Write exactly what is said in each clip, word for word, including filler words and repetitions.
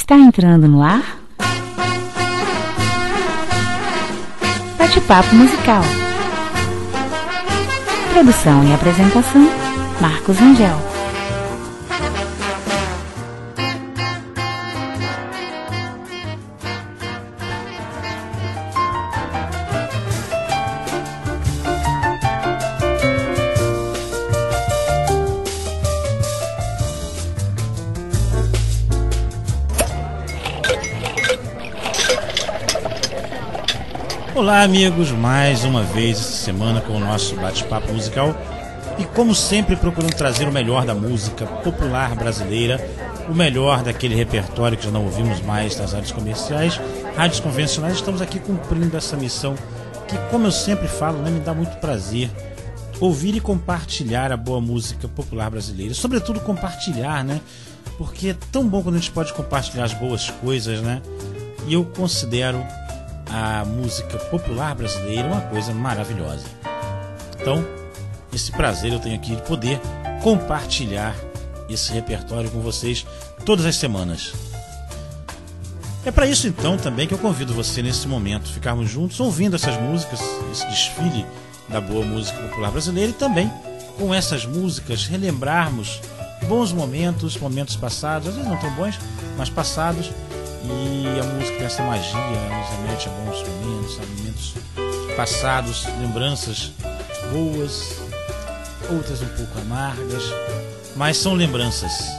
Está entrando no ar Bate-Papo Musical. Produção e apresentação, Marcos Angel. Olá amigos, mais uma vez essa semana com o nosso bate-papo musical e como sempre procurando trazer o melhor da música popular brasileira, o melhor daquele repertório que já não ouvimos mais nas rádios comerciais, rádios convencionais. Estamos aqui cumprindo essa missão que, como eu sempre falo, né, me dá muito prazer ouvir e compartilhar a boa música popular brasileira, sobretudo compartilhar, né, porque é tão bom quando a gente pode compartilhar as boas coisas, né, e eu considero a música popular brasileira uma coisa maravilhosa. Então, esse prazer eu tenho aqui de poder compartilhar esse repertório com vocês todas as semanas. É para isso então também que eu convido você nesse momento ficarmos juntos ouvindo essas músicas, esse desfile da boa música popular brasileira, e também com essas músicas relembrarmos bons momentos, momentos passados, às vezes não tão bons, mas passados. E a música tem essa magia, nos remete a bons momentos, a momentos passados, lembranças boas, outras um pouco amargas, mas são lembranças.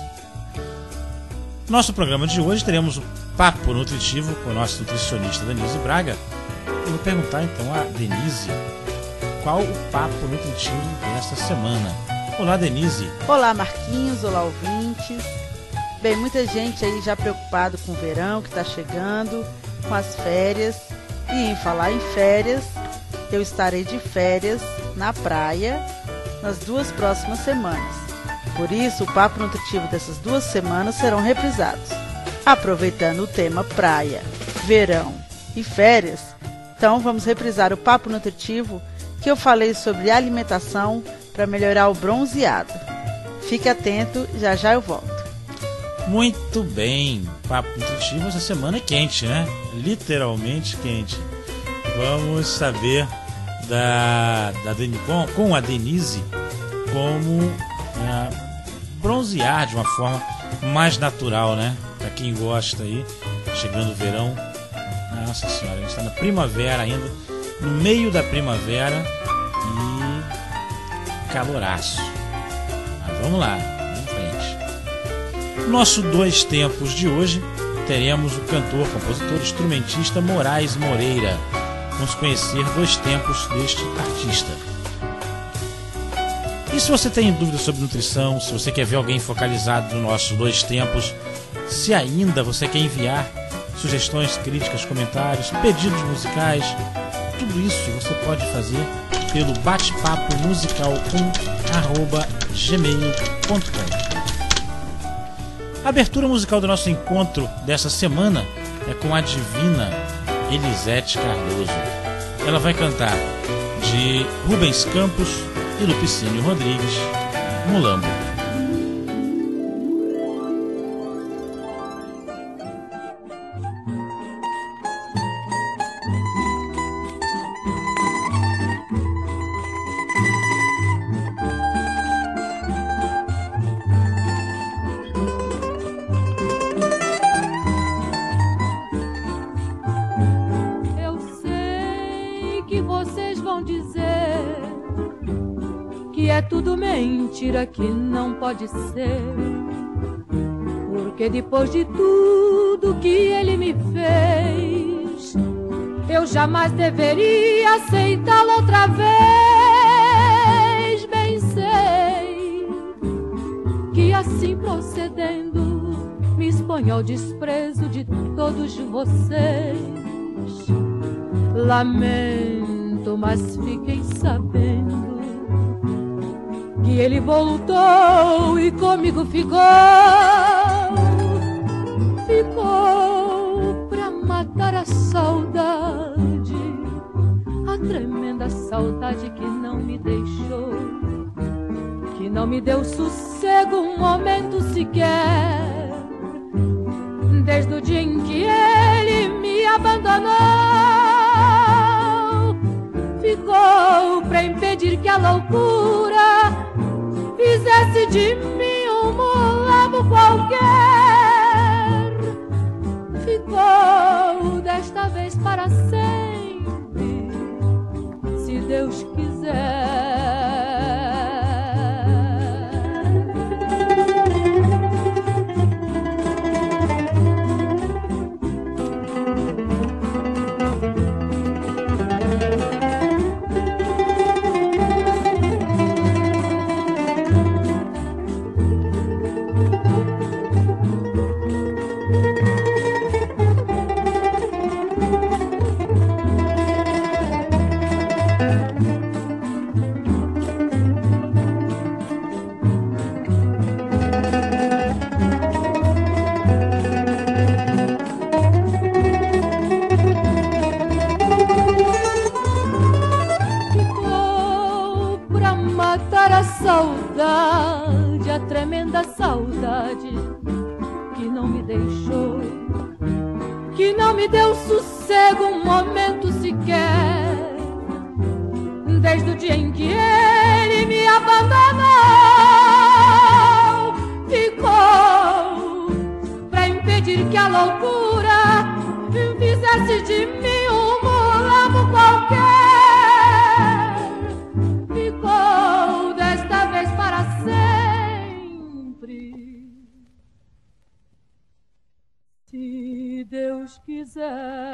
Nosso programa de hoje teremos o Papo Nutritivo com a nossa nutricionista Denise Braga. Eu vou perguntar então a Denise qual o Papo Nutritivo desta semana. Olá, Denise. Olá, Marquinhos, olá, ouvintes. Bem, muita gente aí já preocupado com o verão que está chegando, com as férias. E em falar em férias, eu estarei de férias na praia nas duas próximas semanas. Por isso, o Papo Nutritivo dessas duas semanas serão reprisados. Aproveitando o tema praia, verão e férias, então vamos reprisar o Papo Nutritivo que eu falei sobre alimentação para melhorar o bronzeado. Fique atento, já já eu volto. Muito bem, Papo Nutritivo essa semana é quente, né? Literalmente quente. Vamos saber da, da com, com a Denise como é, bronzear de uma forma mais natural, né? Para quem gosta aí, chegando o verão, nossa senhora, a gente está na primavera ainda, no meio da primavera e caloraço. Mas vamos lá. Nosso Dois Tempos de hoje, teremos o cantor, compositor, instrumentista Moraes Moreira. Vamos conhecer dois tempos deste artista. E se você tem dúvidas sobre nutrição, se você quer ver alguém focalizado no nosso Dois Tempos, se ainda você quer enviar sugestões, críticas, comentários, pedidos musicais, tudo isso você pode fazer pelo bate-papo musical um arroba gmail ponto com. A abertura musical do nosso encontro dessa semana é com a divina Elisete Cardoso. Ela vai cantar de Rubens Campos e Lupicínio Rodrigues, Mulambo. Mentira que não pode ser, porque depois de tudo que ele me fez, eu jamais deveria aceitá-lo outra vez. Bem sei que assim procedendo me exponho ao desprezo de todos vocês. Lamento, mas fiquem sabendo que ele voltou e comigo ficou, ficou pra matar a saudade, a tremenda saudade que não me deixou, que não me deu sossego um momento sequer. Desde o a loucura fizesse de mim um mulabo qualquer, ficou desta vez para sempre, se Deus quiser. Saudade, a tremenda saudade que não me deixou, que não me deu sossego um momento sequer, desde o dia em que ele me abandonou. Ficou pra impedir que a loucura fizesse de mim um mulabo qualquer. Ficou desta vez para sempre, se Deus quiser.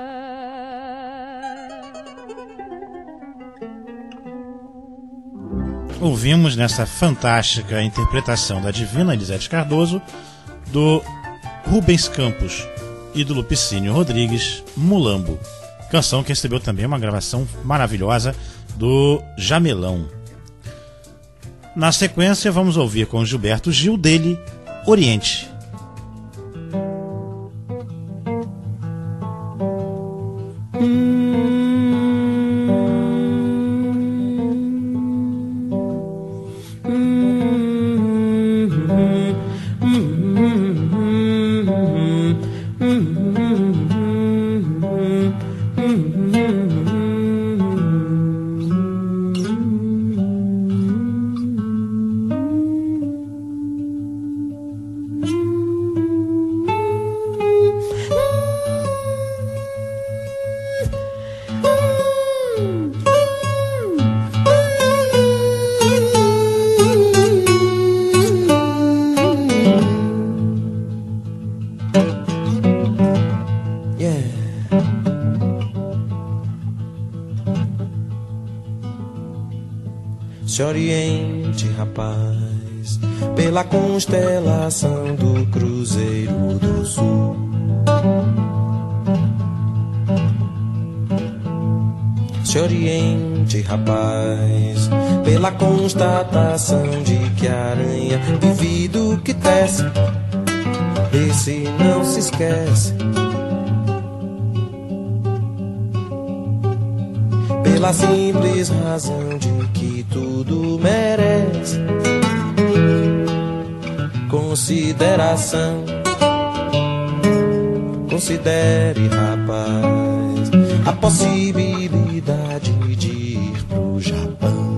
Ouvimos nessa fantástica interpretação da divina Elisete Cardoso, do Rubens Campos e do Lupicínio Rodrigues, Mulambo, canção que recebeu também uma gravação maravilhosa do Jamelão. Na sequência vamos ouvir com Gilberto Gil, dele, Oriente. Se oriente, rapaz, pela constelação do Cruzeiro do Sul. Se oriente, rapaz, pela constatação de que a aranha vive do que tece, esse não se esquece. Pela simples razão de que tudo merece consideração. Considere, rapaz, a possibilidade de ir pro Japão.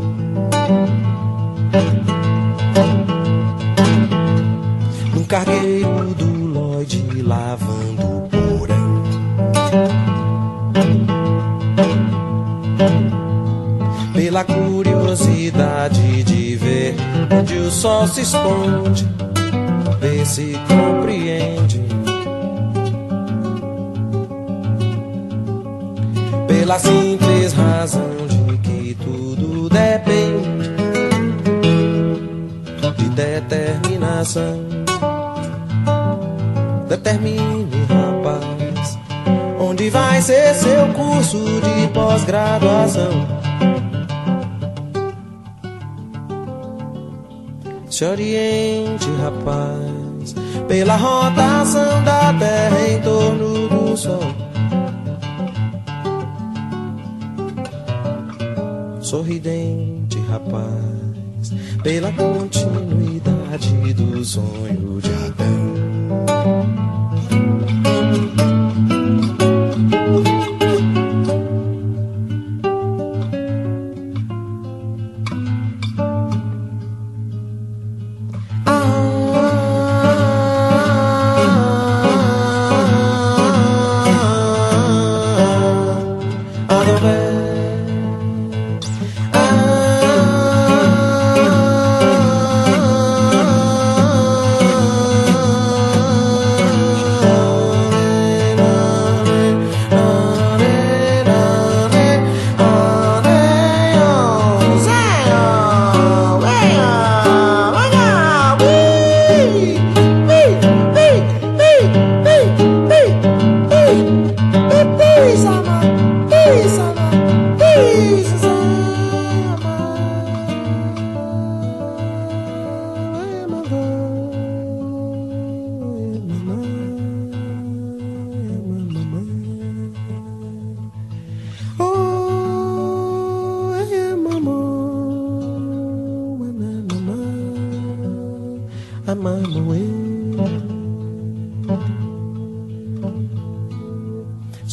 Num cargueiro do Lloyd lavando o porão. Pela curiosidade de ver onde o sol se esconde, vê se compreende. Pela simples razão de que tudo depende de determinação. Determine, rapaz, onde vai ser seu curso de pós-graduação. Se oriente, rapaz, pela rotação da Terra em torno do Sol. Sorridente, rapaz, pela continuidade do sonho de Adão.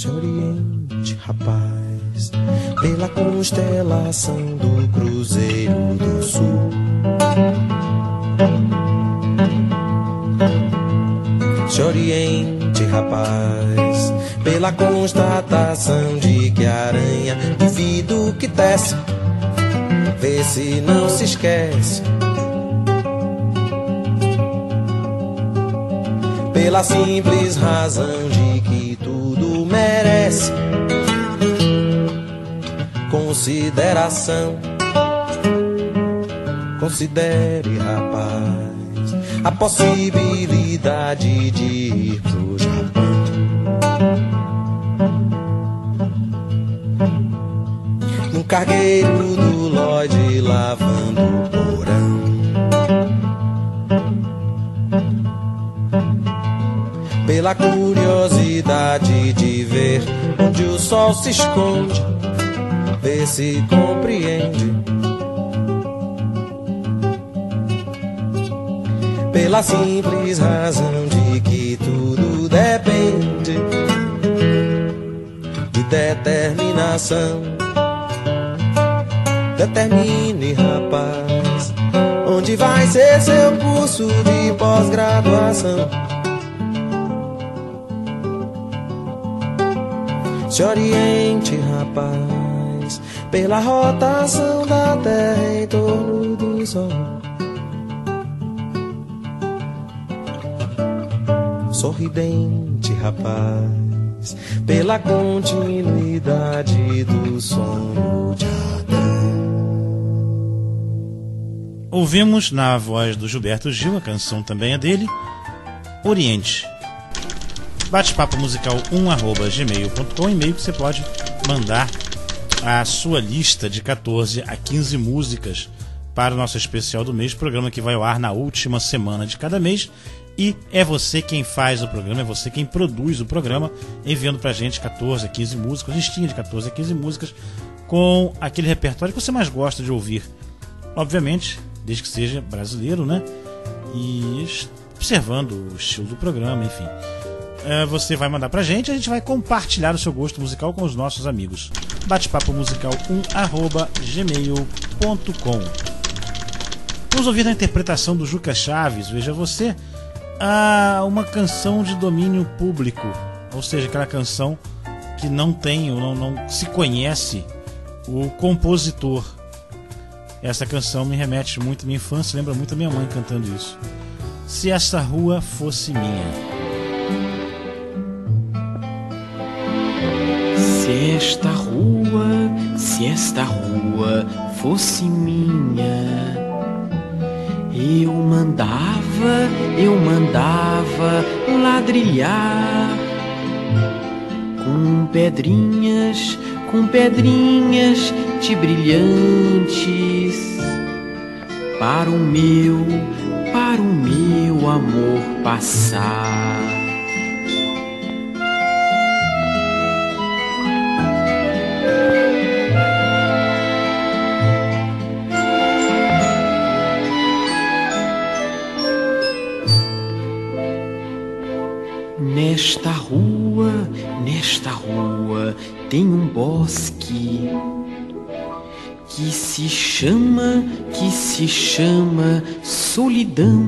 se oriente, rapaz, pela constelação do Cruzeiro do Sul. Se oriente, rapaz, pela constatação de que a aranha, duvido que desce, vê se não se esquece. Pela simples razão de que tudo merece consideração. Considere, rapaz, a possibilidade de ir pro Japão. Num cargueiro do Lloyd lavando o porão. Pela curiosidade de ver onde o sol se esconde, ver se compreende. Pela simples razão de que tudo depende de determinação. Determine, rapaz, onde vai ser seu curso de pós-graduação. Se oriente, rapaz, pela rotação da Terra em torno do Sol. Sorridente, rapaz, pela continuidade do sonho de Adão. Ouvimos na voz do Gilberto Gil, a canção também é dele, Oriente. Bate-papo musical um arroba gmail ponto com, e-mail que você pode mandar a sua lista de catorze a quinze músicas para o nosso especial do mês, programa que vai ao ar na última semana de cada mês. E é você quem faz o programa, é você quem produz o programa, enviando pra gente catorze a quinze músicas, listinha de catorze a quinze músicas com aquele repertório que você mais gosta de ouvir. Obviamente, desde que seja brasileiro, né? E observando o estilo do programa, enfim. Você vai mandar pra gente, a gente vai compartilhar o seu gosto musical com os nossos amigos. Bate-papo musical um arroba gmail ponto com. Vamos ouvir a interpretação do Juca Chaves, Veja Você, a uma canção de domínio público, ou seja, aquela canção que não tem, ou não, não se conhece o compositor. Essa canção me remete muito à minha infância, lembra muito a minha mãe cantando isso. Se essa rua fosse minha. Se esta rua, se esta rua fosse minha, eu mandava, eu mandava ladrilhar com pedrinhas, com pedrinhas de brilhantes para o meu, para o meu amor passar. Nesta rua, nesta rua tem um bosque que se chama, que se chama solidão.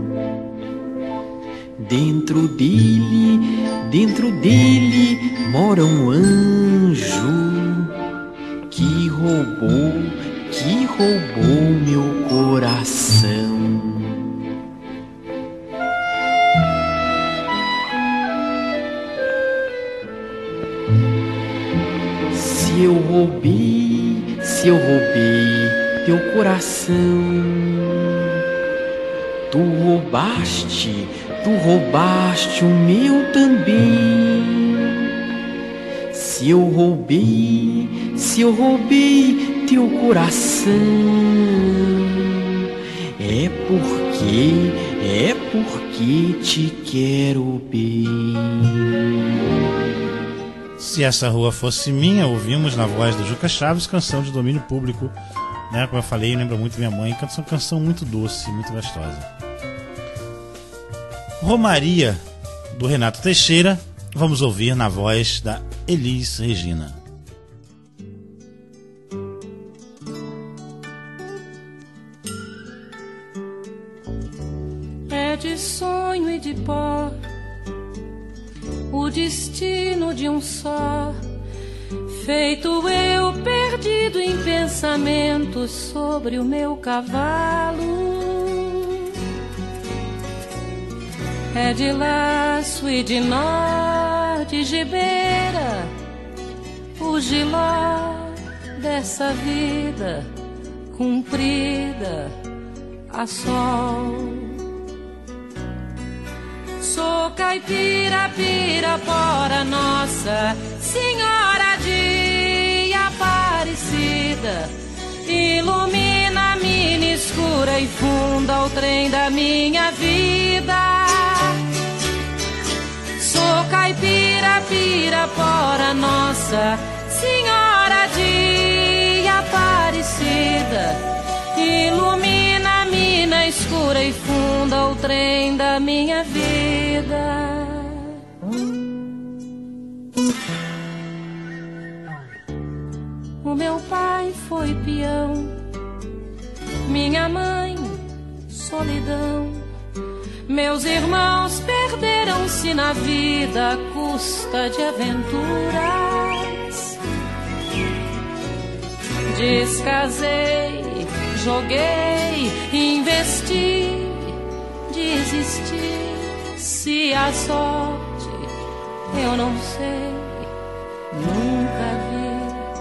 Dentro dele, dentro dele mora um anjo que roubou, que roubou meu coração. Se eu roubei, se eu roubei teu coração, tu roubaste, tu roubaste o meu também. Se eu roubei, se eu roubei teu coração, é porque, é porque te quero bem. Se essa rua fosse minha, ouvimos na voz do Juca Chaves, canção de domínio público, né? Como eu falei, lembra muito minha mãe, canção, canção muito doce, muito gostosa. Romaria, do Renato Teixeira, vamos ouvir na voz da Elis Regina. É de sonho e de pó o destino de um só, feito eu perdido em pensamentos sobre o meu cavalo. É de laço e de nó, de gibeira, o giló dessa vida cumprida a sol. Sou caipira, pirapora, Nossa Senhora de Aparecida, ilumina a mina escura e funda o trem da minha vida. Sou caipira, pirapora, Nossa Senhora de Aparecida, ilumina a mina escura e funda o trem da minha vida. O meu pai foi peão, minha mãe solidão. Meus irmãos perderam-se na vida à custa de aventuras. Descasei, joguei, investi, desisti. Se a sorte eu não sei, nunca vi.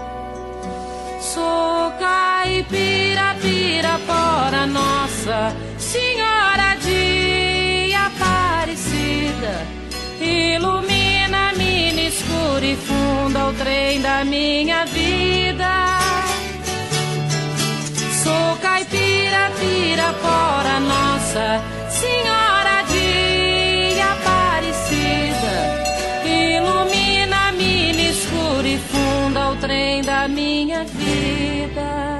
Sou caipira, pirapora, Nossa Senhora de Aparecida, ilumina a mina escura e funda o trem da minha vida. Sou caipira, pirapora, Nossa Senhora de Aparecida, ilumina a mina escura e funda o trem da minha vida.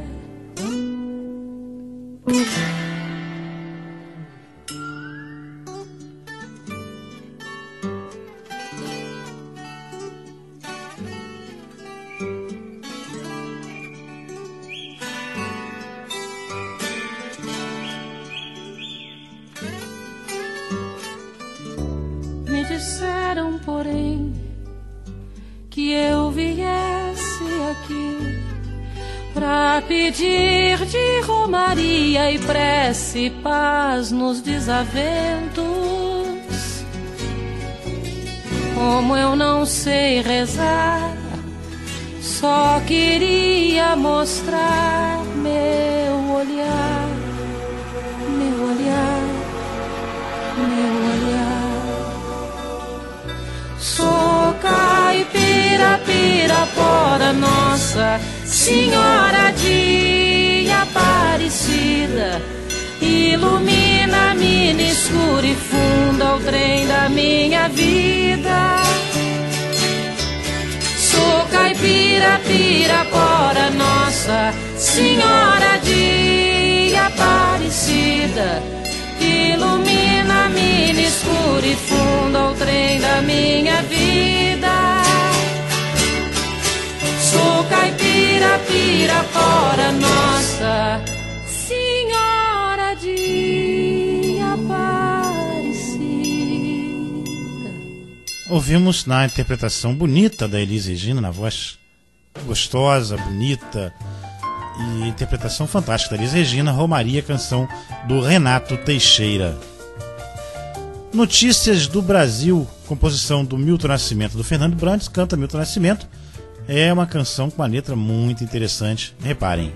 Me disseram, porém, que eu viesse aqui pra pedir de romaria e prece paz nos desaventos. Como eu não sei rezar, só queria mostrar meu olhar, meu olhar, meu olhar. Sou caipira, pirapora, Nossa Senhora de Aparecida, ilumina a mina escura e funda o trem da minha vida. Sou caipira, pirapora, Nossa Senhora de Aparecida, ilumina a mina escura e funda o trem da minha vida. Sou caipira, pirapora, Nossa Senhora de Aparecida. Ouvimos na interpretação bonita da Elis Regina, na voz gostosa, bonita e interpretação fantástica da Elis Regina, Romaria, canção do Renato Teixeira. Notícias do Brasil, composição do Milton Nascimento, do Fernando Brandes, canta Milton Nascimento. É uma canção com uma letra muito interessante, reparem.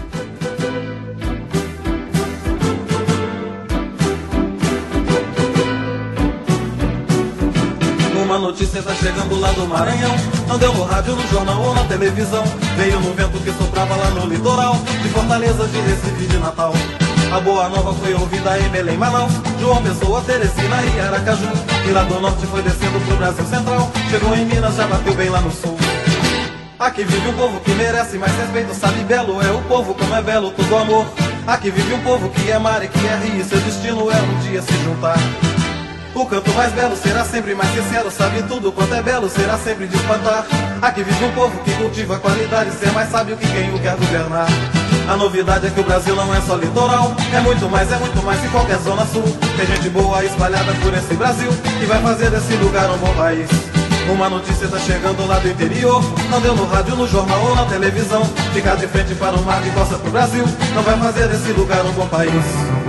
Uma notícia tá chegando lá do Maranhão, não deu no rádio, no jornal ou na televisão. Veio no vento que soprava lá no litoral, de Fortaleza, de Recife, de Natal. A boa nova foi ouvida em Belém, Manaus, João Pessoa, Teresina e Aracaju. E lá do norte foi descendo pro Brasil Central, chegou em Minas, já bateu bem lá no sul. Aqui vive um povo que merece mais respeito, sabe belo é o povo, como é belo todo amor. Aqui vive um povo que é mar e que é rio, seu destino é um dia se juntar. O canto mais belo será sempre mais sincero, sabe tudo quanto é belo, será sempre de espantar. Aqui vive um povo que cultiva qualidade, ser mais sábio que quem o quer governar. A novidade é que o Brasil não é só litoral, é muito mais, é muito mais que qualquer zona sul. Tem gente boa espalhada por esse Brasil, que vai fazer desse lugar um bom país. Uma notícia tá chegando lá do interior, não deu no rádio, no jornal ou na televisão. Ficar de frente para o mar de costa pro Brasil, não vai fazer desse lugar um bom país.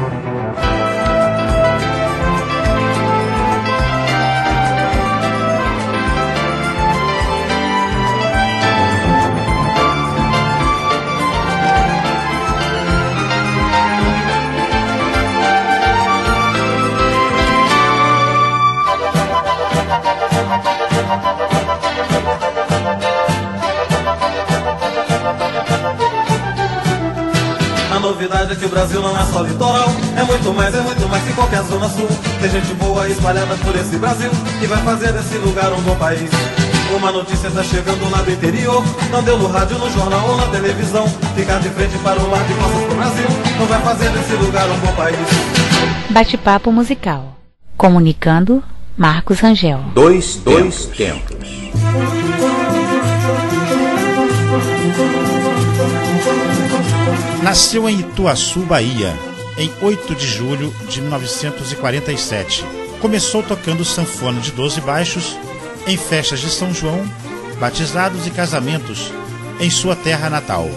A novidade é que o Brasil não é só litoral, é muito mais, é muito mais que qualquer zona sul. Tem gente boa espalhada por esse Brasil, que vai fazer desse lugar um bom país. Uma notícia tá chegando lá do interior, não deu no rádio, no jornal ou na televisão. Ficar de frente para o mar de costas pro Brasil, não vai fazer desse lugar um bom país. Bate-papo musical. Comunicando, Marcos Rangel. Dois, dois tempos. Nasceu em Ituaçu, Bahia, em oito de julho de mil novecentos e quarenta e sete. Começou tocando sanfona de doze baixos em festas de São João, batizados e casamentos em sua terra natal.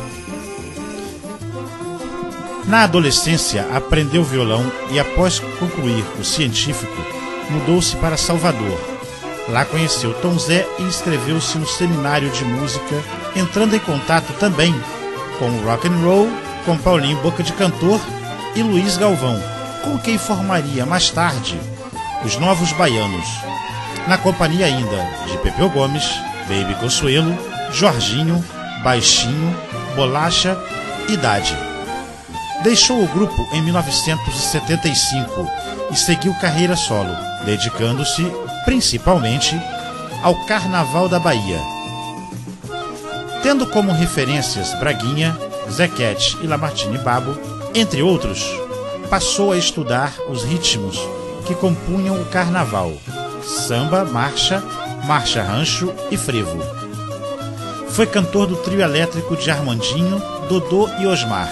Na adolescência, aprendeu violão e, após concluir o científico, mudou-se para Salvador. Lá conheceu Tom Zé e inscreveu-se no seminário de música, entrando em contato também com o rock and roll, com Paulinho Boca de Cantor e Luiz Galvão, com quem formaria mais tarde os Novos Baianos, na companhia ainda de Pepeu Gomes, Baby Consuelo, Jorginho, Baixinho, Bolacha e Dade. Deixou o grupo em mil novecentos e setenta e cinco e seguiu carreira solo, dedicando-se principalmente ao Carnaval da Bahia. Tendo como referências Braguinha, Zequete e Lamartine Babo, entre outros, passou a estudar os ritmos que compunham o carnaval: samba, marcha, marcha rancho e frevo. Foi cantor do trio elétrico de Armandinho, Dodô e Osmar.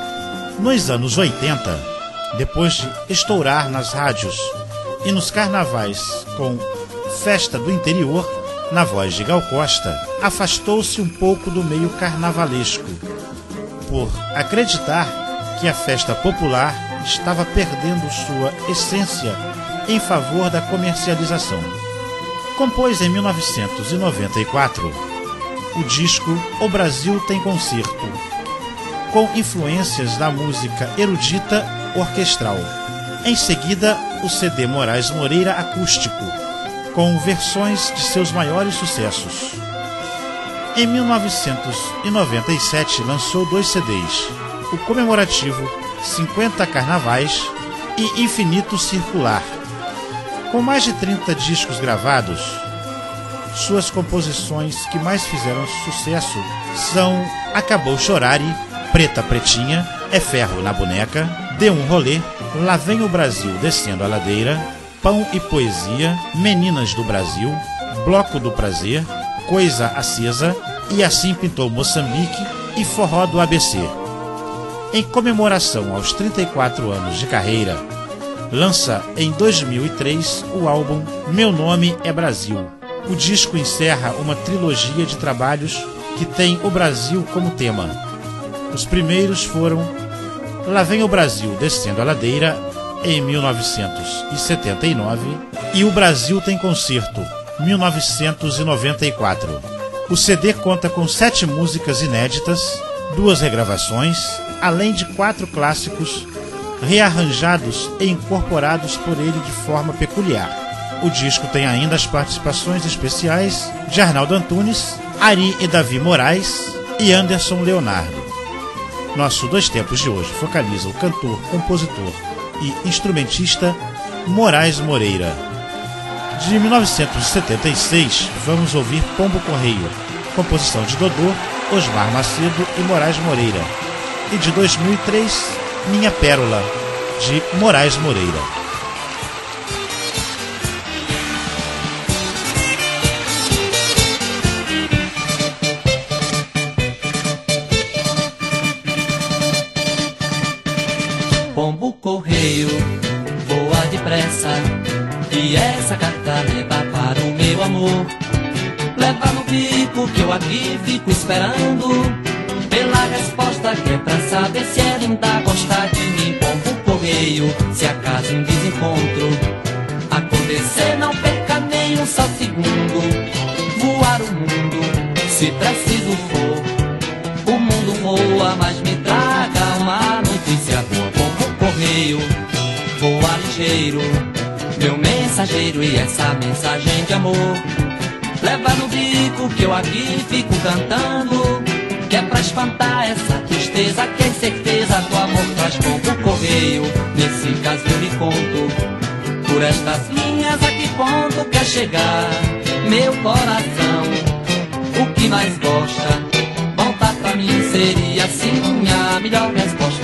Nos anos oitenta, depois de estourar nas rádios e nos carnavais com Festa do Interior, na voz de Gal Costa, afastou-se um pouco do meio carnavalesco, por acreditar que a festa popular estava perdendo sua essência em favor da comercialização. Compôs em mil novecentos e noventa e quatro o disco O Brasil Tem Concerto, com influências da música erudita orquestral. Em seguida, o C D Moraes Moreira Acústico, com versões de seus maiores sucessos. Em mil novecentos e noventa e sete lançou dois C Ds, o comemorativo cinquenta Carnavais e Infinito Circular. Com mais de trinta discos gravados, suas composições que mais fizeram sucesso são Acabou Chorare, Preta Pretinha, É Ferro na Boneca, Dê um Rolê, Lá Vem o Brasil Descendo a Ladeira, Pão e Poesia, Meninas do Brasil, Bloco do Prazer, Coisa Acesa e Assim Pintou Moçambique e Forró do A B C. Em comemoração aos trinta e quatro anos de carreira, lança em dois mil e três o álbum Meu Nome é Brasil. O disco encerra uma trilogia de trabalhos que tem o Brasil como tema. Os primeiros foram Lá Vem o Brasil Descendo a Ladeira, em mil novecentos e setenta e nove, e O Brasil Tem Concerto, mil novecentos e noventa e quatro. O C D conta com sete músicas inéditas, duas regravações, além de quatro clássicos rearranjados e incorporados por ele de forma peculiar. O disco tem ainda as participações especiais de Arnaldo Antunes, Ari e Davi Moraes e Anderson Leonardo. Nosso Dois Tempos de hoje focaliza o cantor, compositor e instrumentista Moraes Moreira. De mil novecentos e setenta e seis, vamos ouvir Pombo Correio, composição de Dodô, Osmar Macedo e Moraes Moreira. E de dois mil e três, Minha Pérola, de Moraes Moreira. amor. Leva no bico que eu aqui fico esperando pela resposta que é pra saber se ela ainda gosta de mim. Pombo correio, se acaso um desencontro acontecer, não perca nem um só segundo. Voar o mundo, se preciso for, o mundo voa, mas me traga uma notícia boa. Pombo correio, voa ligeiro, meu mensageiro, e essa mensagem de amor leva no bico que eu aqui fico cantando, que é pra espantar essa tristeza, que é certeza do amor traz pouco correio. Nesse caso eu lhe conto, por estas linhas a que ponto quer chegar meu coração. O que mais gosta, voltar pra mim seria assim a melhor resposta.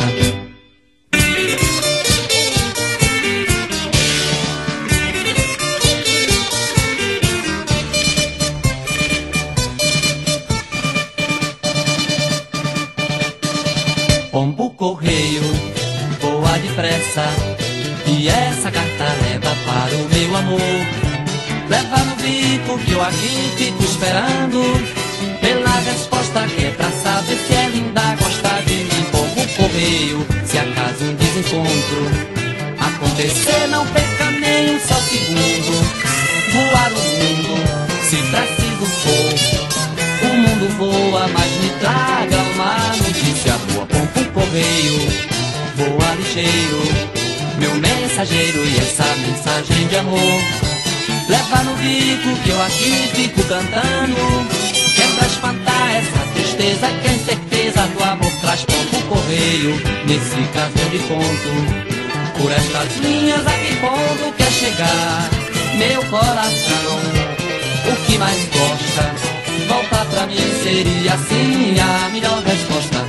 Pombo correio, voa depressa, e essa carta leva para o meu amor. Leva no bico que eu aqui fico esperando pela resposta que é pra saber se ela ainda gosta de mim. Pombo correio, se acaso um desencontro acontecer, não perca nem um só segundo. Voar o mundo, se preciso for, o mundo voa, mas me traga uma notícia boa. Pombo correio, voa ligeiro, meu mensageiro, e essa mensagem de amor leva no bico que eu aqui fico cantando, que é pra espantar essa tristeza, que é certeza do amor traz pombo correio. Nesse caso eu lhe conto, por estas linhas a que ponto quer chegar meu coração. O que mais gosta, voltar pra mim seria assim a melhor resposta.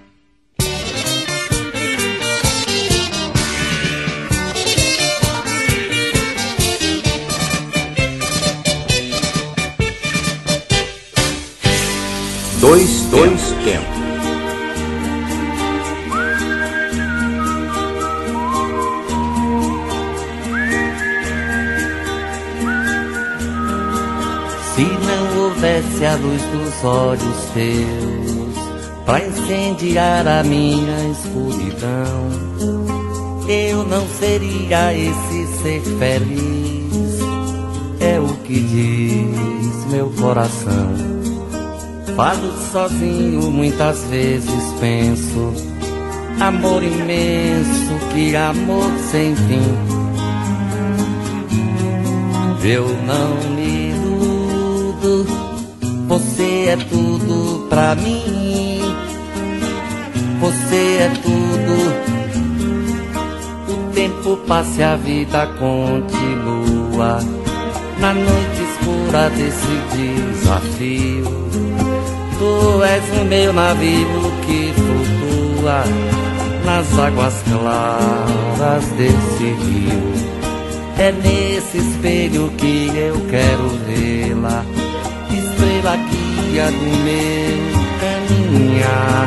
Dois, dois tempos. Se não houvesse a luz dos olhos teus pra incendiar a minha escuridão, eu não seria esse ser feliz. É o que diz meu coração. Falo sozinho, muitas vezes penso, amor imenso, que amor sem fim. Eu não me iludo, você é tudo pra mim. Você é tudo, o tempo passa e a vida continua na noite escura desse desafio. Tu és o meu navio que flutua nas águas claras desse rio. É nesse espelho que eu quero vê-la, estrela guia do meu caminhar.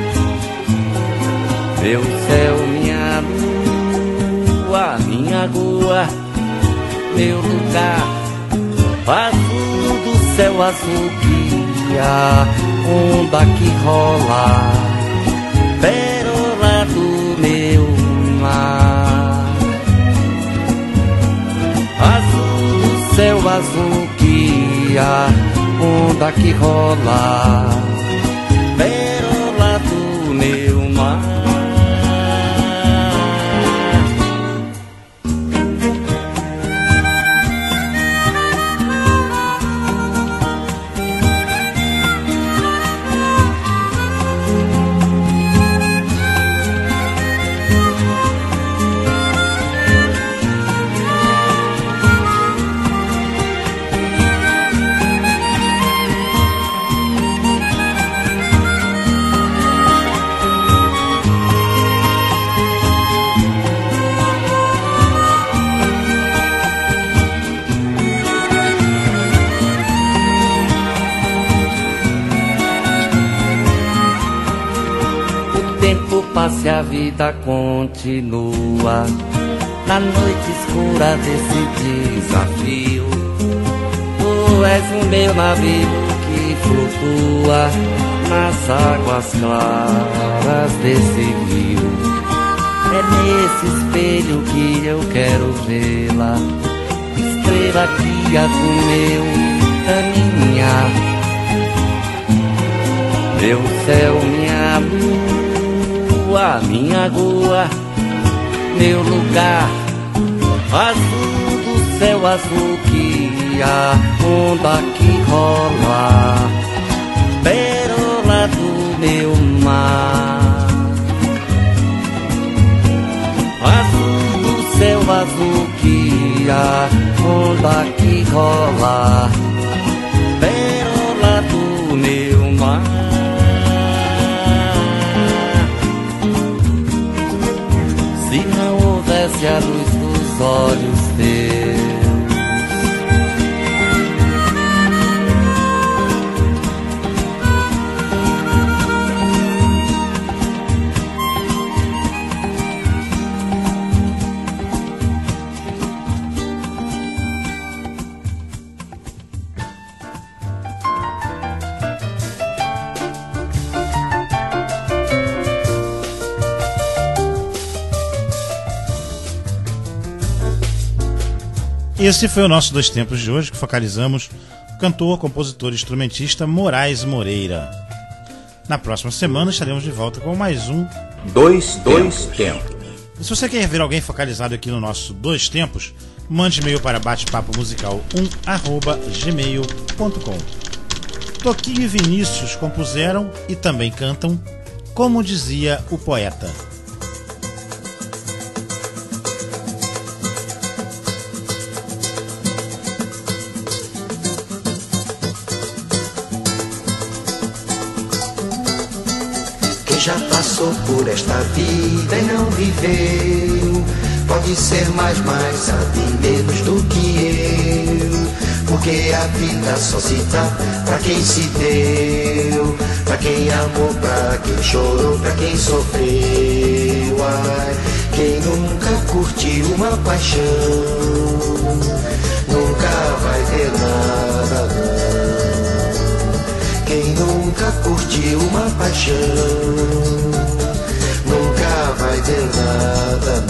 Meu céu, minha lua, minha rua, meu lugar, azul do céu azul que a onda que rola, pérola do meu mar. Azul do céu azul que a onda que rola, pérola do meu mar. Se a vida continua na noite escura desse desafio. Tu és o meu navio que flutua nas águas claras desse rio. É nesse espelho que eu quero vê-la, estrela guia do meu caminhar. Meu céu, minha lua, minha lua, meu lugar, azul do céu azul que a onda que rola, pérola do meu mar. Azul do céu azul que a onda que rola, pérola do meu mar. Se não houvesse a luz dos olhos teus, esse foi o nosso Dois Tempos de hoje, que focalizamos o cantor, compositor e instrumentista Moraes Moreira. Na próxima semana estaremos de volta com mais um Dois, dois Tempos. E se você quer ver alguém focalizado aqui no nosso Dois Tempos, mande e-mail para bate papo musical um arroba gmail ponto com. Toquinho e Vinícius compuseram e também cantam Como Dizia o Poeta. Já passou por esta vida e não viveu, pode ser mais, mais, sabe menos do que eu, porque a vida só se dá pra quem se deu, pra quem amou, pra quem chorou, pra quem sofreu. Ai, quem nunca curtiu uma paixão, nunca vai ver nada, não. Quem nunca curtiu uma paixão, nunca vai ver nada,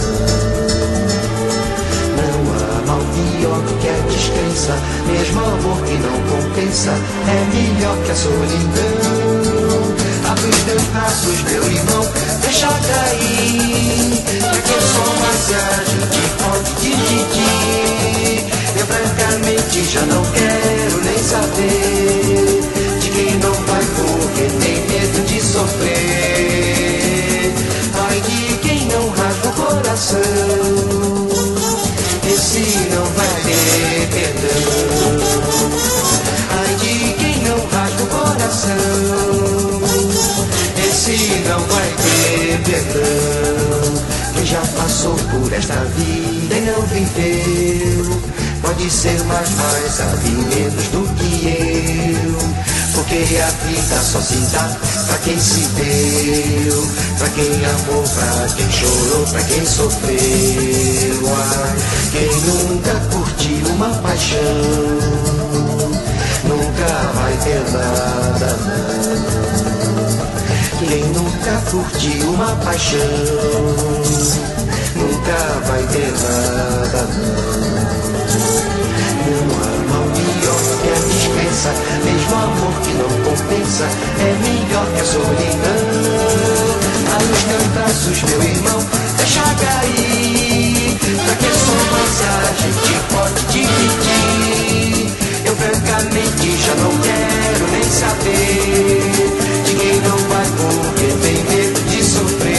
não. Não há mal pior do que a descrença, mesmo amor que não compensa é melhor que a solidão. Abre os teus braços, meu irmão, deixa cair, pra que só mais a gente pode dividir. Eu francamente já não quero nem saber quem não vai morrer, tem medo de sofrer. Ai de quem não rasga o coração, esse não vai ter perdão. Ai de quem não rasga o coração, esse não vai ter perdão. Quem já passou por esta vida e não viveu, pode ser mais, mais, sabe menos do que eu, porque a vida só se dá pra quem se deu, pra quem amou, pra quem chorou, pra quem sofreu. Ai, quem nunca curtiu uma paixão, nunca vai ter nada, não. Quem nunca curtiu uma paixão, nunca vai ter nada, não. Não há mal pior que a descrença, mesmo amor que não compensa é melhor que a solidão. A luz teus braços, meu irmão, deixa cair, pra que só mais a gente pode dividir. Eu francamente já não quero nem saber de quem não vai morrer, tem medo de sofrer.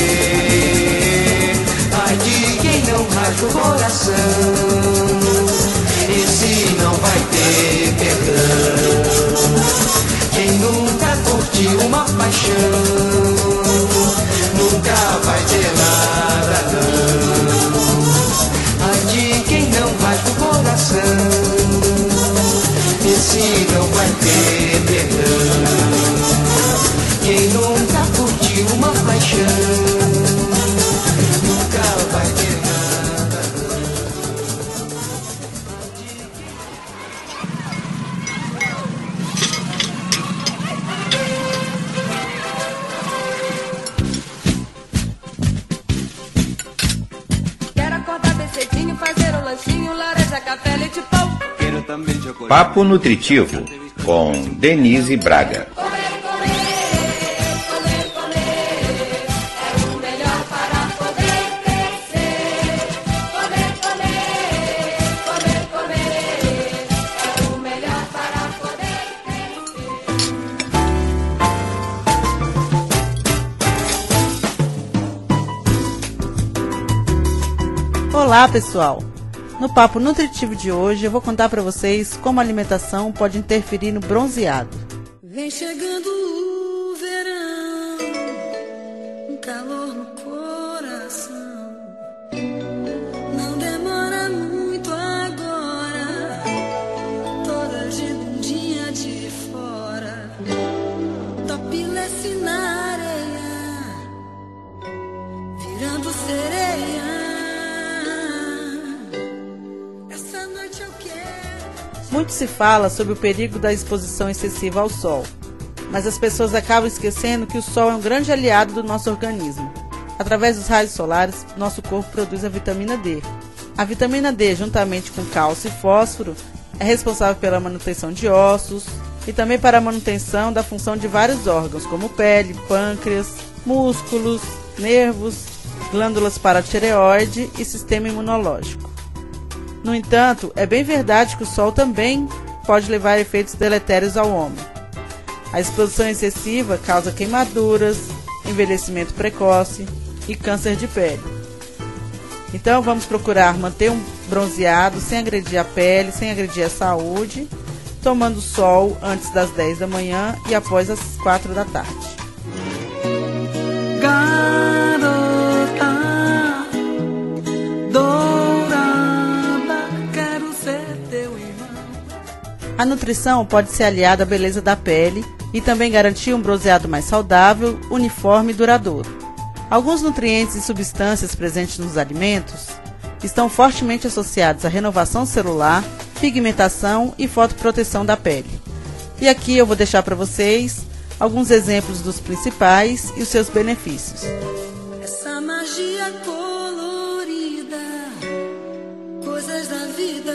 Ai de quem não rasga o coração, esse não vai ter perdão. Quem nunca curtiu uma paixão, nunca vai ter nada, não. Ai de quem não rasga o coração, esse não vai ter perdão. Quem nunca curtiu uma paixão, nunca vai ter nada, não. Papo Nutritivo, com Denise Braga. Olá, pessoal! No Papo Nutritivo de hoje eu vou contar para vocês como a alimentação pode interferir no bronzeado. Vem chegando o verão, um calor no coração. Não demora muito agora, toda de bundinha de fora. Topless na areia, virando sereia. Muito se fala sobre o perigo da exposição excessiva ao sol, mas as pessoas acabam esquecendo que o sol é um grande aliado do nosso organismo. Através dos raios solares, nosso corpo produz a vitamina D. A vitamina D, juntamente com cálcio e fósforo, é responsável pela manutenção de ossos e também para a manutenção da função de vários órgãos, como pele, pâncreas, músculos, nervos, glândulas paratireoide e sistema imunológico. No entanto, é bem verdade que o sol também pode levar a efeitos deletérios ao homem. A exposição excessiva causa queimaduras, envelhecimento precoce e câncer de pele. Então vamos procurar manter um bronzeado sem agredir a pele, sem agredir a saúde, tomando sol antes das dez da manhã e após as quatro da tarde. Garota dourada, quero ser teu irmão. A nutrição pode ser aliada à beleza da pele e também garantir um bronzeado mais saudável, uniforme e duradouro. Alguns nutrientes e substâncias presentes nos alimentos estão fortemente associados à renovação celular, pigmentação e fotoproteção da pele. E aqui eu vou deixar para vocês alguns exemplos dos principais e os seus benefícios. Essa magia colorida, coisas da vida.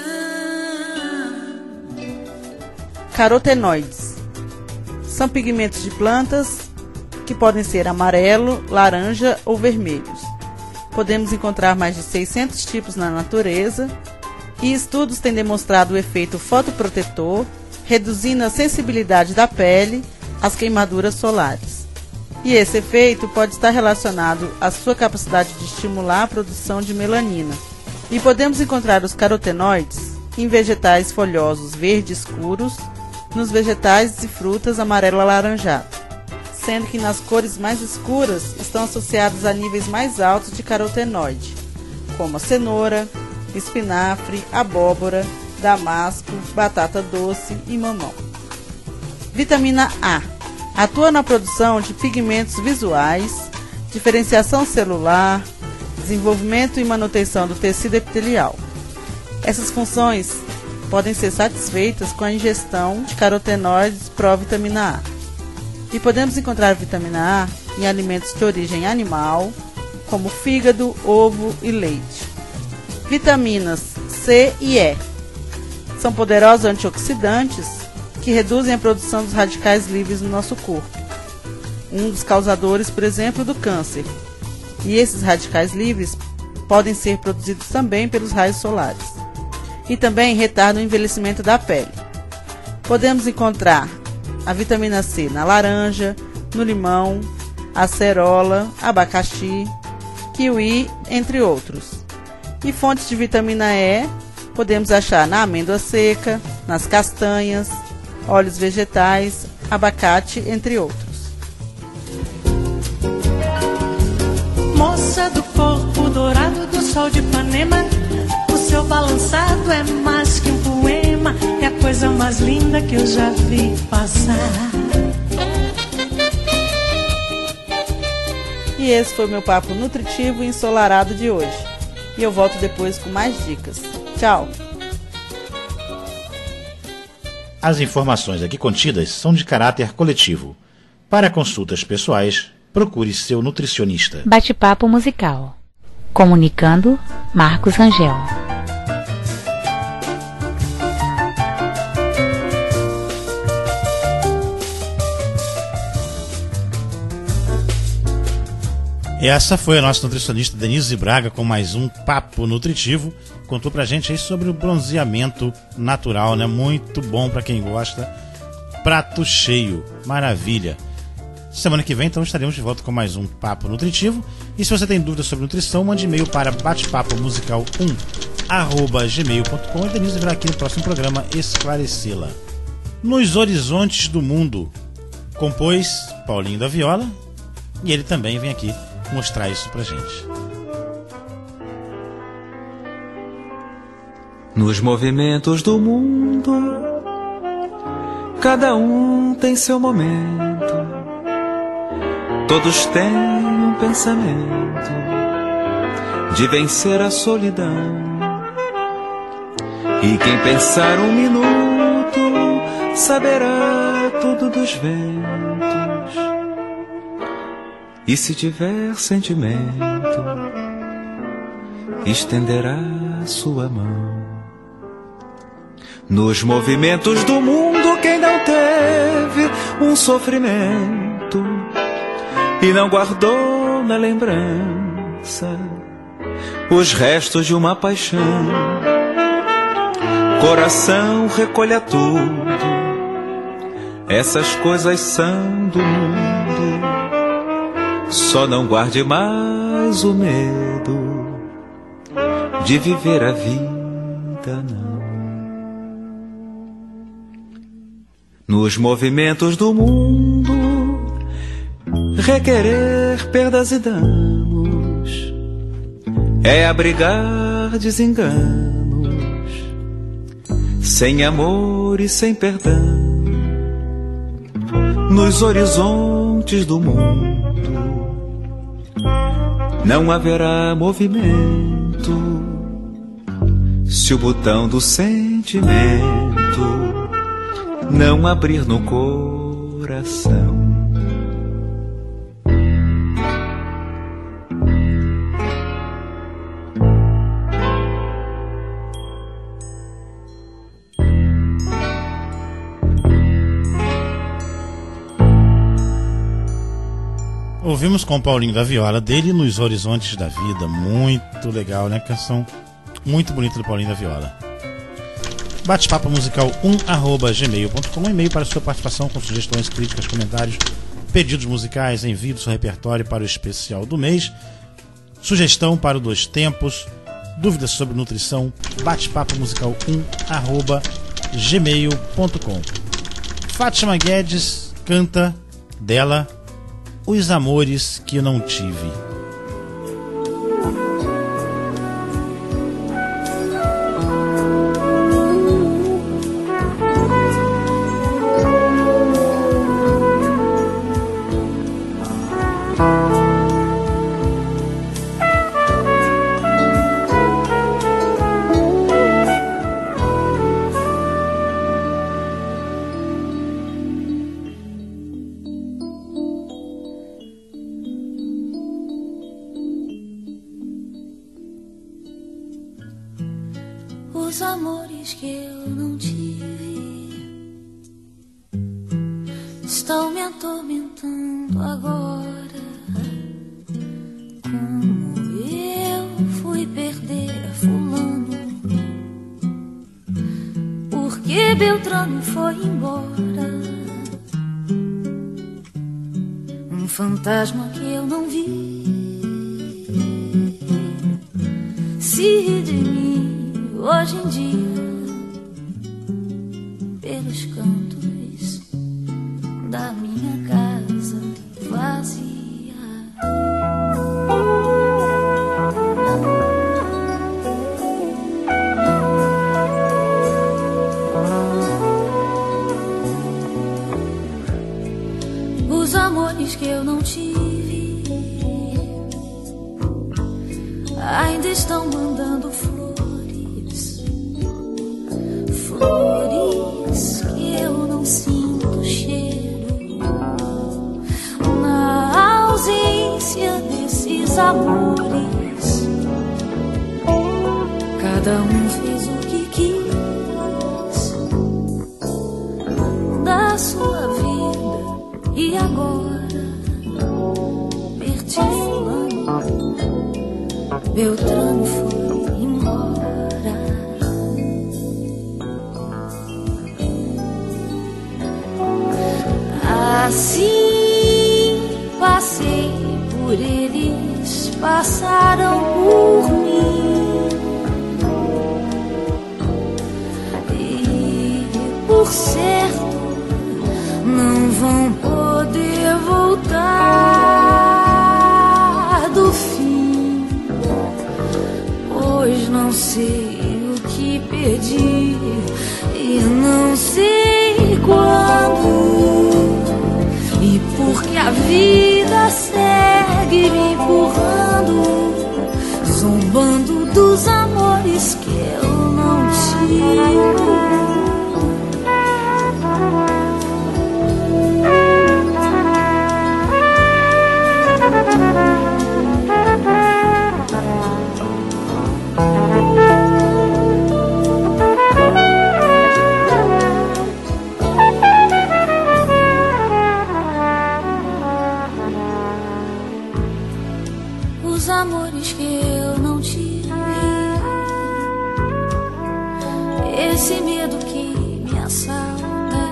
Carotenoides são pigmentos de plantas que podem ser amarelo, laranja ou vermelhos. Podemos encontrar mais de seiscentos tipos na natureza e estudos têm demonstrado o efeito fotoprotetor, reduzindo a sensibilidade da pele às queimaduras solares. E esse efeito pode estar relacionado à sua capacidade de estimular a produção de melanina. E podemos encontrar os carotenoides em vegetais folhosos verde escuros, nos vegetais e frutas amarelo alaranjado, sendo que nas cores mais escuras estão associados a níveis mais altos de carotenoide, como a cenoura, espinafre, abóbora, damasco, batata doce e mamão. Vitamina A atua na produção de pigmentos visuais, diferenciação celular, desenvolvimento e manutenção do tecido epitelial. Essas funções podem ser satisfeitas com a ingestão de carotenoides provitamina A. E podemos encontrar vitamina A em alimentos de origem animal, como fígado, ovo e leite. Vitaminas C e E são poderosos antioxidantes que reduzem a produção dos radicais livres no nosso corpo, um dos causadores, por exemplo, do câncer. E esses radicais livres podem ser produzidos também pelos raios solares. E também retardam o envelhecimento da pele. Podemos encontrar a vitamina C na laranja, no limão, acerola, abacaxi, kiwi, entre outros. E fontes de vitamina E podemos achar na amêndoa seca, nas castanhas, óleos vegetais, abacate, entre outros. Moça do corpo dourado do sol de Ipanema, o seu balançado é mais que um poema, é a coisa mais linda que eu já vi passar. E esse foi o meu papo nutritivo e ensolarado de hoje. E eu volto depois com mais dicas. Tchau! As informações aqui contidas são de caráter coletivo. Para consultas pessoais, procure seu nutricionista. Bate-papo musical. Comunicando, Marcos Rangel. E essa foi a nossa nutricionista Denise Braga com mais um Papo Nutritivo. Contou pra gente aí sobre o bronzeamento natural, né? Muito bom pra quem gosta. Prato cheio, maravilha. Semana que vem, então, estaremos de volta com mais um Papo Nutritivo. E se você tem dúvidas sobre nutrição, mande e-mail para batepapo musical um arroba gmail ponto com e Denise virá aqui no próximo programa esclarecê-la. Nos Horizontes do Mundo, compôs Paulinho da Viola, e ele também vem aqui mostrar isso pra gente. Nos movimentos do mundo, cada um tem seu momento, todos têm um pensamento de vencer a solidão. E quem pensar um minuto saberá tudo dos ventos. E se tiver sentimento, estenderá sua mão. Nos movimentos do mundo, quem não teve um sofrimento e não guardou na lembrança os restos de uma paixão, coração recolha tudo, essas coisas são do mundo. Só não guarde mais o medo de viver a vida, não. Nos movimentos do mundo, requerer perdas e danos é abrigar desenganos, sem amor e sem perdão. Nos horizontes do mundo não haverá movimento se o botão do sentimento não abrir no coração. Ouvimos com o Paulinho da Viola, dele Nos Horizontes da Vida. Muito legal, né? Canção muito bonita do Paulinho da Viola. Bate-papo musical um arroba gmail ponto com, um e-mail para sua participação com sugestões, críticas, comentários, pedidos musicais, envio do seu repertório para o especial do mês, sugestão para o Dois Tempos, dúvidas sobre nutrição, bate-papo musical um arroba gmail ponto com. Fátima Guedes canta dela Os Amores que Eu Não Tive. Os amores que eu não tive estão me atormentando agora. Como eu fui perder a fulano, porque Beltrano foi embora. Um fantasma que eu não vi se ri de mim hoje em dia pelos cantos da minha casa vazia. Os amores que eu não tive ainda estão mandando flores, flores que eu não sinto cheiro. Na ausência desses amores, cada um fez o que quis da sua vida. E agora perdi fulano. Beltrano foi embora. Assim passei por eles, passaram por mim, e por certo não vão poder voltar do fim, pois não sei o que perdi e não sei quando. E porque a vida segue me empurrando, zombando dos amores que eu não tive. Os amores que eu não tive, esse medo que me assalta,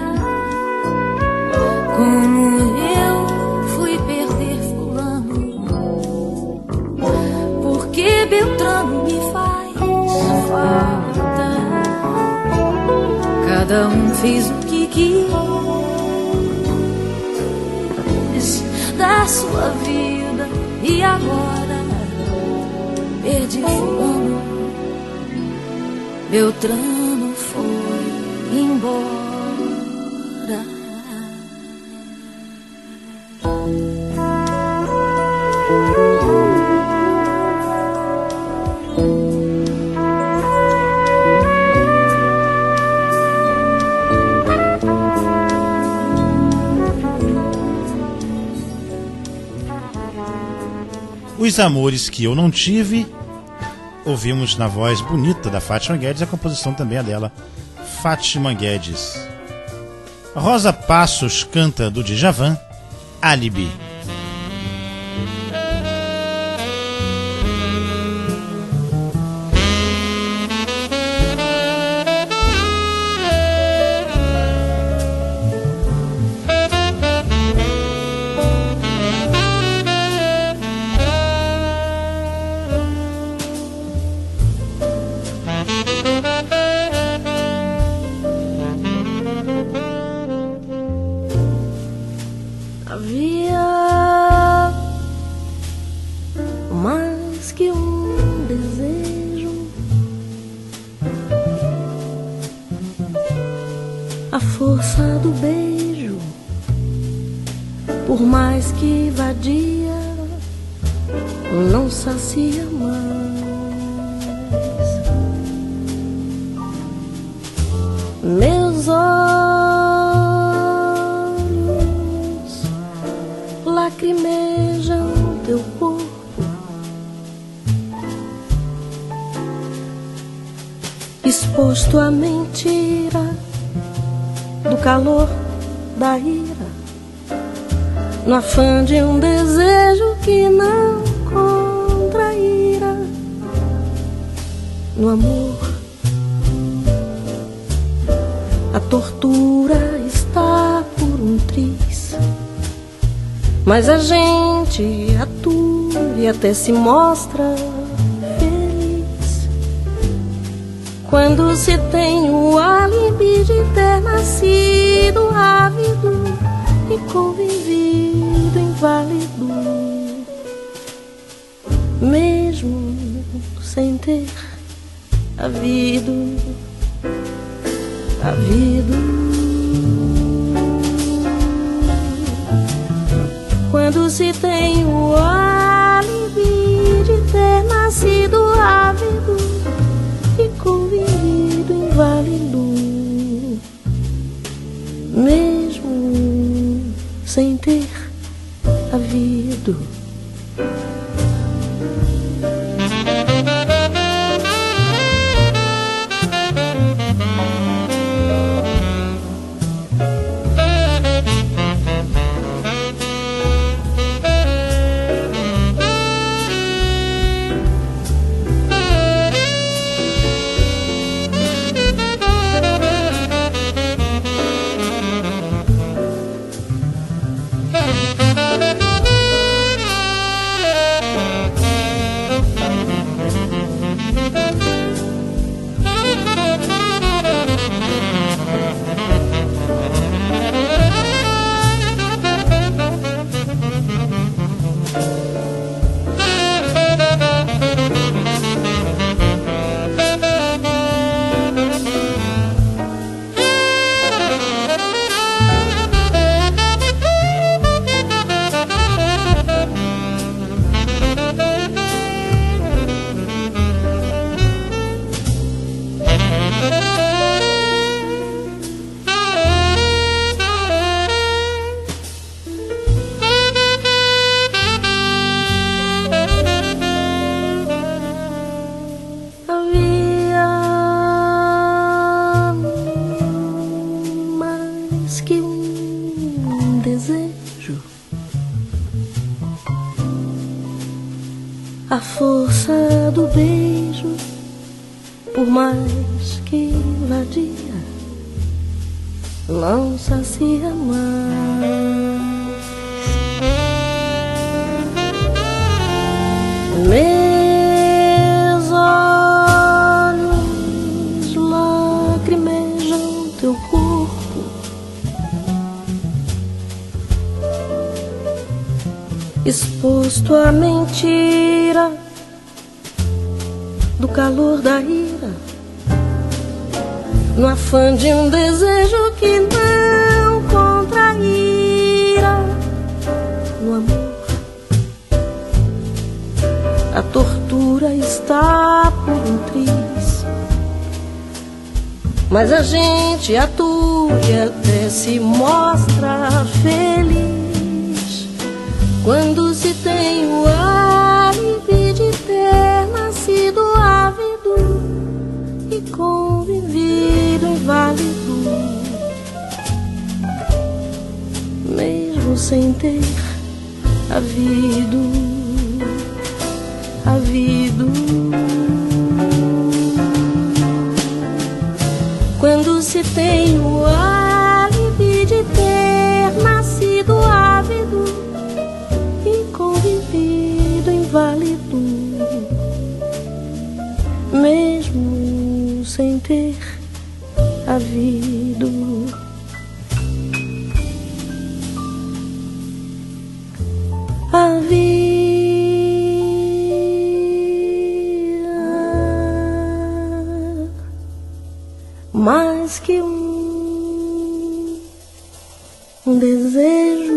como eu fui perder fulano, porque Beltrano me faz falta. Cada um fez o que quis da sua vida e agora perdi fulano, Beltrano foi embora. Os Amores que Eu Não Tive, ouvimos na voz bonita da Fátima Guedes, a composição também é dela, Fátima Guedes. Rosa Passos canta do Djavan, Álibi. Sacia mais. Meus olhos lacrimejam teu corpo, exposto à mentira do calor da ira, no afã de um desejo que não no amor. A tortura está por um triz, mas a gente atua e até se mostra feliz quando se tem o álibi de ter nascido ávido e convivido inválido, mesmo sem ter havido, havido. Quando se tem o álibi de ter nascido ávido e convivido inválido, mesmo sem ter havido. a força do beijo, por mais que vadia, não sacia mais. Meus olhos lacrimejam teu corpo, exposto à mentira do calor da ira, no afã de um desejo que não contraíra. No amor, a tortura está por um triz, mas a gente atua e até se mostra feliz quando se tem o álibi de ter nascido ávido e convivido inválido, mesmo sem ter havido, havido. Quando se tem o álibi de ter nascido ávido e convivido inválido, mesmo sem ter havido. Havia mais que um, um desejo.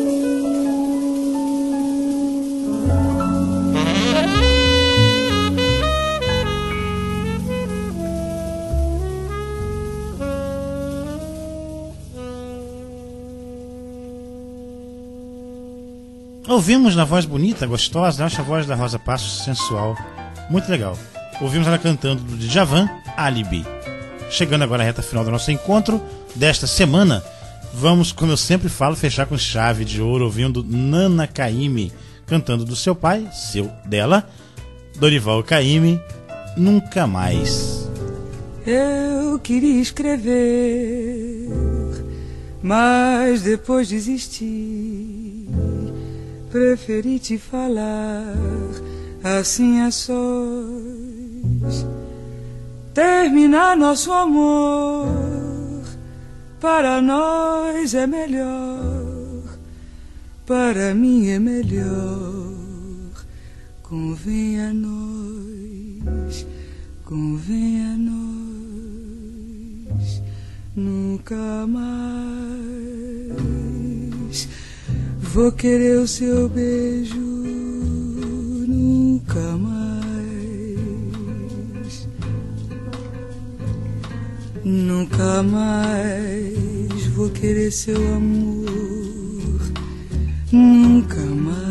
Ouvimos na voz bonita, gostosa, acho a voz da Rosa Passos sensual, muito legal. Ouvimos ela cantando do Djavan, Alibi. Chegando agora à reta final do nosso encontro desta semana, vamos, como eu sempre falo, fechar com chave de ouro, ouvindo Nana Caymmi cantando do seu pai, seu dela, Dorival Caymmi, Nunca Mais. Eu queria escrever, mas depois desisti. Preferi te falar assim a sós. Terminar nosso amor para nós é melhor, para mim é melhor. Convém a nós, convém a nós, nunca mais vou querer o seu beijo, nunca mais, nunca mais vou querer seu amor, nunca mais.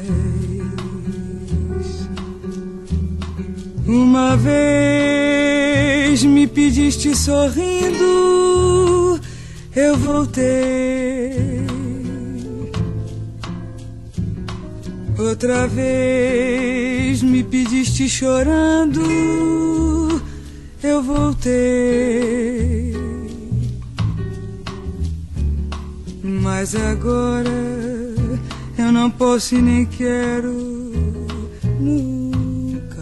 Uma vez me pediste sorrindo, eu voltei. Outra vez me pediste chorando, eu voltei. Mas agora eu não posso e nem quero, nunca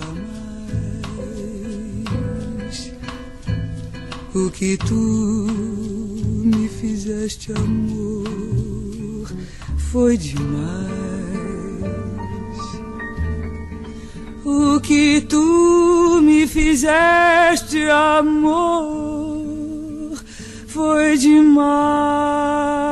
mais. O que tu me fizeste, amor, foi demais. O que tu me fizeste, amor, foi demais.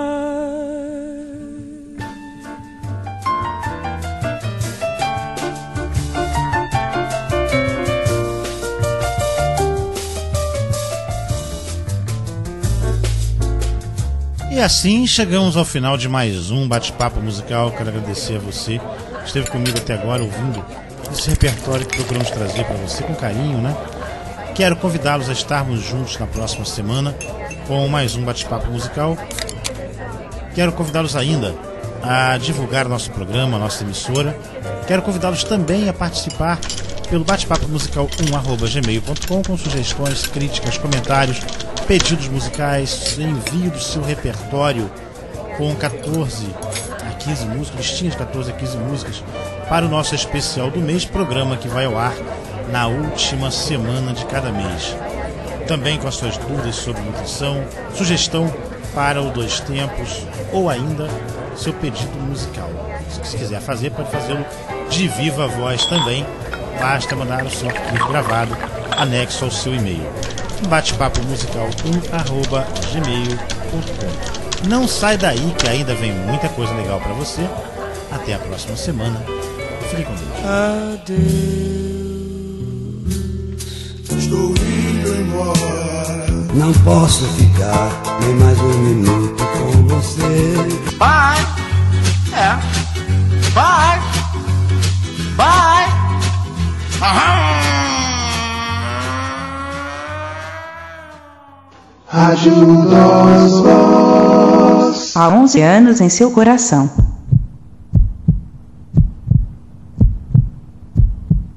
E assim chegamos ao final de mais um bate-papo musical. Quero agradecer a você que esteve comigo até agora ouvindo esse repertório que procuramos trazer para você com carinho, né? Quero convidá-los a estarmos juntos na próxima semana com mais um bate-papo musical. Quero convidá-los ainda a divulgar o nosso programa, a nossa emissora. Quero convidá-los também a participar pelo bate-papo musical um arroba gmail ponto com com sugestões, críticas, comentários, pedidos musicais, envio do seu repertório com catorze a quinze músicas, listinhas de catorze a quinze músicas para o nosso especial do mês, programa que vai ao ar na última semana de cada mês. Também com as suas dúvidas sobre nutrição, sugestão para o Dois Tempos ou ainda seu pedido musical. Se quiser fazer, pode fazê-lo de viva voz também. Basta mandar o seu arquivo gravado anexo ao seu e-mail. bate-papo musical um arroba gmail ponto com. Não sai daí que ainda vem muita coisa legal para você. Até a próxima semana. Fique com Deus. Adeus. Estou indo embora. Não posso ficar nem mais um minuto com você. Bye. É. Bye. Bye. Rádio Nós Voz. Há onze anos em seu coração.